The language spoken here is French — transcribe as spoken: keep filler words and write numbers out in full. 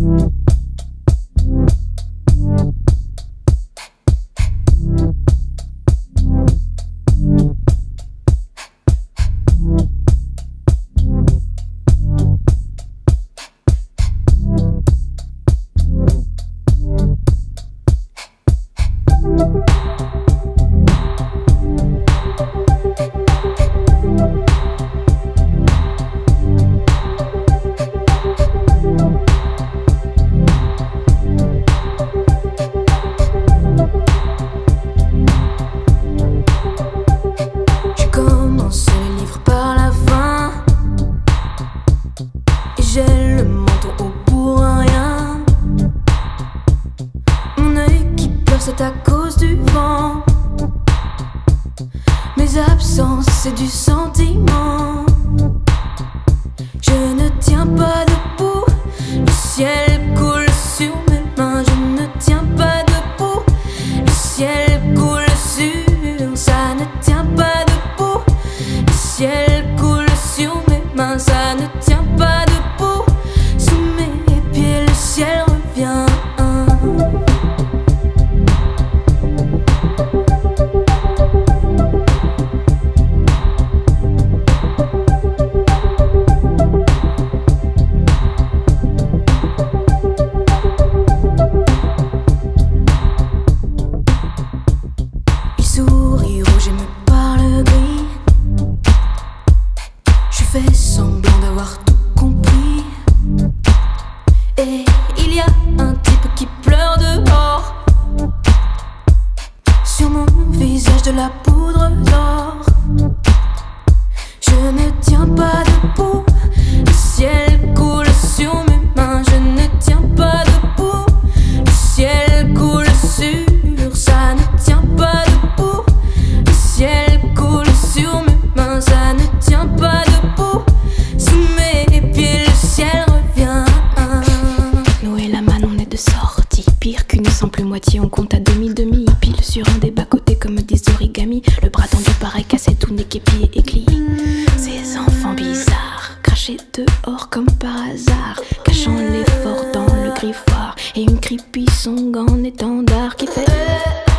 J'ai le menton haut pour rien. Mon œil qui pleure, c'est à cause du vent. Mes absences, c'est du sentiment. Je ne tiens pas debout, le ciel coule sur mes mains. Je ne tiens pas debout, le ciel coule sur. Ça ne tient pas debout, le ciel coule sur mes mains. Ça ne tient pas debout. Souris rouge et me parle gris. Je fais semblant d'avoir tout compris. Et il y a un type qui pleure dehors. Sur mon visage de la poudre d'or. Je ne tiens pas debout, le ciel coule sur mes mains. Je ne tiens pas debout, le ciel coule sur. Ça ne tient pas debout, le ciel coule sur mes mains. Ça ne tient pas debout, sous mes pieds le ciel revient. Nous et la manne on est de sortie, pire qu'une simple moitié, on compte à demi-demi. Pile sur un des bas-côtés comme des origamis. Le bras tendu pareil cassé, tout n'est qu'épié et glis. Ces enfants bizarres, crachés dehors comme par hasard, cachant l'effort dans le griffoir. Et une creepy song en étendard qui fait